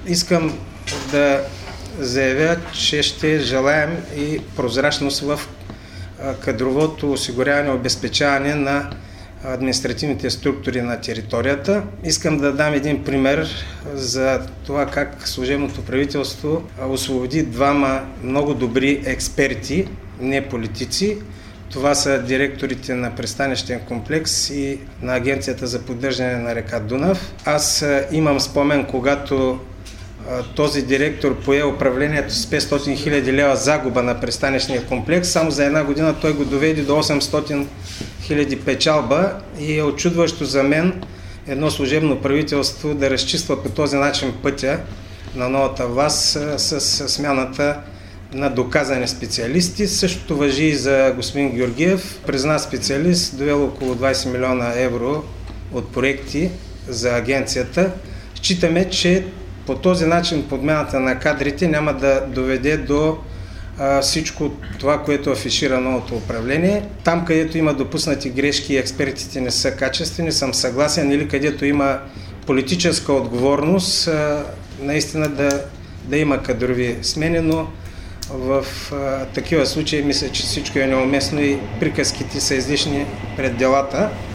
искам да заявя, че ще желаем и прозрачност в кадровото осигуряване и обезпечаване на административните структури на територията. Искам да дам един пример за това как служебното правителство освободи двама много добри експерти, не политици. Това са директорите на пристанищен комплекс и на Агенцията за поддържане на река Дунав. Аз имам спомен, когато този директор пое управлението с 500 000 лева загуба на пристанищния комплекс. Само за една година той го доведе до 800 000 печалба и е очудващо за мен едно служебно правителство да разчиства по този начин пътя на новата власт с смяната на доказани специалисти. Същото важи и за господин Георгиев. Признат специалист, довел около 20 милиона евро от проекти за агенцията. Считаме, че по този начин подмяната на кадрите няма да доведе до всичко това, което афишира новото управление. Там, където има допуснати грешки и експертите не са качествени, съм съгласен, или където има политическа отговорност, наистина да има кадрови смени, но в такива случаи мисля, че всичко е неуместно и приказките са излишни пред делата.